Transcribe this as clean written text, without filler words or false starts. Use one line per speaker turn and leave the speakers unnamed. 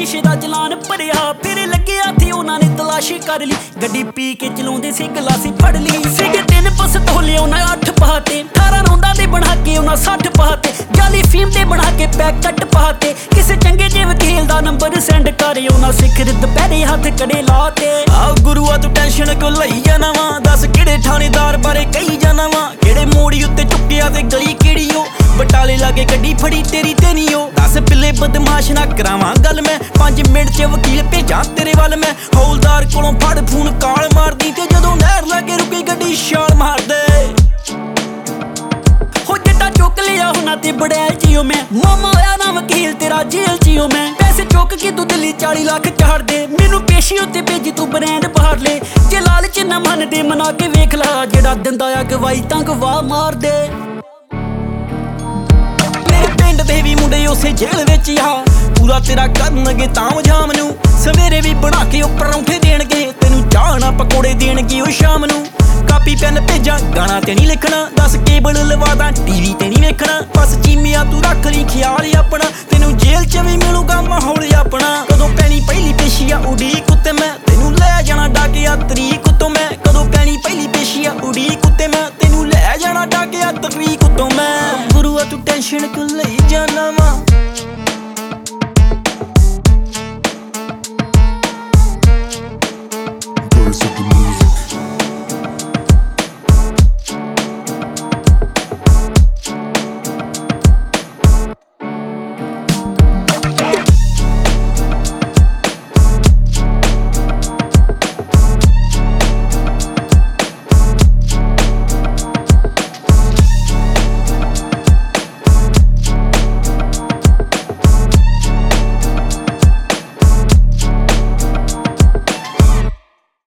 शीशे दा चलान भरिया फिर लगे हाथी उन्हां ने तलाशी कर ली गड्डी पी के चलाउंदे सी गलासी फड़ ली सीगे 3 पिस्तौले उन्हां 8 पाते 18 रौंदा दे बना के उन्हां 60 पाते जाली फीम दे बना के पैकेट पाते किसे चंगे जे वकील दा नंबर सेंड कर उन्हां सिखर दुपहरे हाथ कड़े लाते
आ गुरुआ तू टेंशन क्यों लई जाना वा दस किहड़े थानेदार बारे कही जाना वा किहड़े मोड़ी उत्ते चुक्किया ते गली किहड़ी ओ बटाले लागे गड्डी फड़ी तेरी ते नी ओ दस पिल्ले बदमाश ना करावां गल मैं 5 मिनट च वकील भेजां तेरे वल मैं हौलदार कोलों फड़ फोन काल मारदी ते जदों नहर लागे रुकी गड्डी छाल मार दे
हो जट्टा चुक लिया हुना ते बड़ैल जियो मैं मामा होया ना वकील तेरा जेल जियो मैं पैसे चुक के तू दिल्ली 40 लाख चाड़ दे मैनू पेशी उत्ते भेजी तू ब्रांड बाहर ले जे लालच ना मन दे मना के वेख ला जेड़ा दिंदा आ गवाही तां गवाह मार दे
पिंड दे भी मुंडे उसे जेल विच आ पूरा तेरा करनगे ताम जाम नू सवेरे भी बना के उपर परौंठे देणगे तेनू चाह ना पकौड़े देणगे ओ शाम नू कापी पेन भेजा गाना ते नहीं लिखना दस केबल लवा दा टीवी ते नहीं वेखना बस चीमिया तू रख ली ख्याल अपना तेनू जेल च भी मिलूगा माहौल अपना कदों पैनी पहली पेशी आ उड़ीक उत्ते मैं तेनू लै जाना डाकिया तरीक